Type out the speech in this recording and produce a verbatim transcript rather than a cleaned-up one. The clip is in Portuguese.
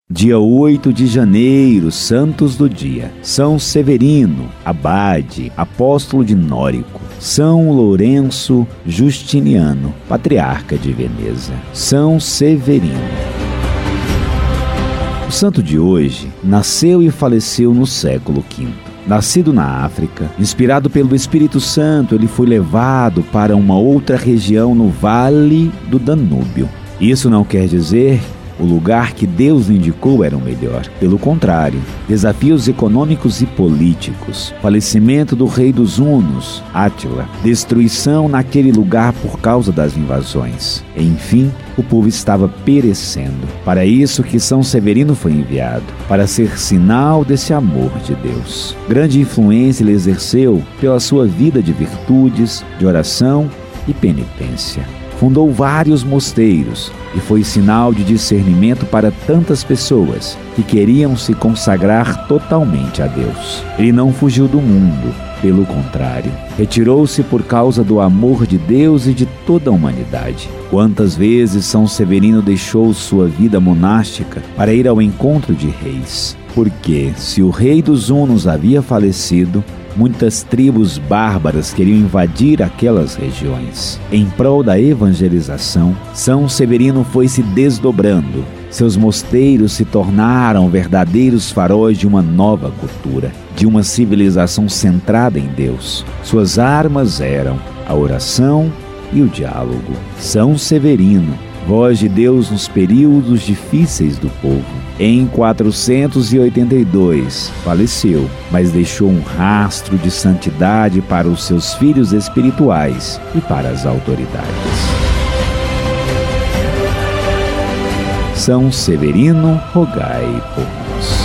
Dia oito de janeiro, santos do dia: São Severino, abade, apóstolo de Nórico. São Lourenço Justiniano, patriarca de Veneza. São Severino. O santo de hoje nasceu e faleceu no século quinto. Nascido na África, inspirado pelo Espírito Santo, ele foi levado para uma outra região no Vale do Danúbio. Isso não quer dizer o lugar que Deus lhe indicou era o melhor. Pelo contrário, desafios econômicos e políticos, falecimento do rei dos hunos, Átila, destruição naquele lugar por causa das invasões. Enfim, o povo estava perecendo. Para isso que São Severino foi enviado, para ser sinal desse amor de Deus. Grande influência ele exerceu pela sua vida de virtudes, de oração e penitência. Fundou vários mosteiros e foi sinal de discernimento para tantas pessoas que queriam se consagrar totalmente a Deus. Ele não fugiu do mundo, pelo contrário, retirou-se por causa do amor de Deus e de toda a humanidade. Quantas vezes São Severino deixou sua vida monástica para ir ao encontro de reis? Porque, se o rei dos hunos havia falecido, muitas tribos bárbaras queriam invadir aquelas regiões. Em prol da evangelização, São Severino foi se desdobrando. Seus mosteiros se tornaram verdadeiros faróis de uma nova cultura, de uma civilização centrada em Deus. Suas armas eram a oração e o diálogo. São Severino, voz de Deus nos períodos difíceis do povo. Em quatrocentos e oitenta e dois, faleceu, mas deixou um rastro de santidade para os seus filhos espirituais e para as autoridades. São Severino, rogai por nós.